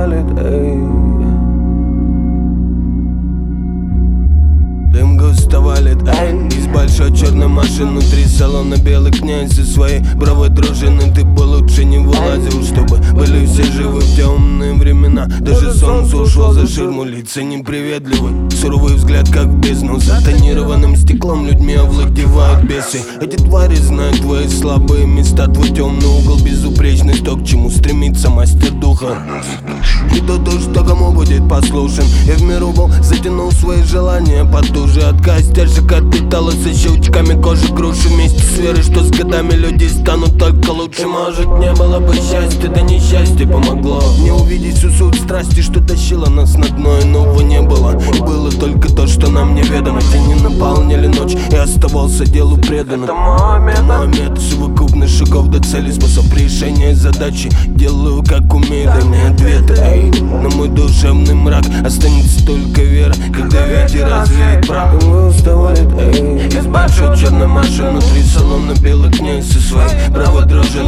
валит, эй. Дым густо валит, эй. Из большой черной машины внутри салона белый князь. Из своей бравой дружины ты бы лучше не вылазил, чтобы были все живы в темные времена. Даже солнце ушло за ширму, лица неприветливы. Суровый взгляд, как в бездну. За тонированным стеклом людьми овладевают бесы. Эти твари знают твои слабые места, твой темный угол, безупречность, то, к чему стремится мастер духа. И тот уж, кто кому будет послушен. Я в миру был, затянул свои желания потуже. Отказ стержек отпиталась со щелчками кожи груши. Вместе с верой, что с годами люди станут только лучше. Может, не было бы счастья, да несчастье помогло не увидеть всю суть страсти, что тащило нас на дно. Иного не было, было только то, что нам неведомо. Тени наполнили ночь, и оставался делу преданным. Это мой метод, совокупность шагов до цели, способ решения задачи. Делаю как умею, дай мне ответы, эй. На мой душевный мрак останется только вера, когда ветер развеет прах. Из большой черной машины внутри салона белый князь со своей бравой дружиной.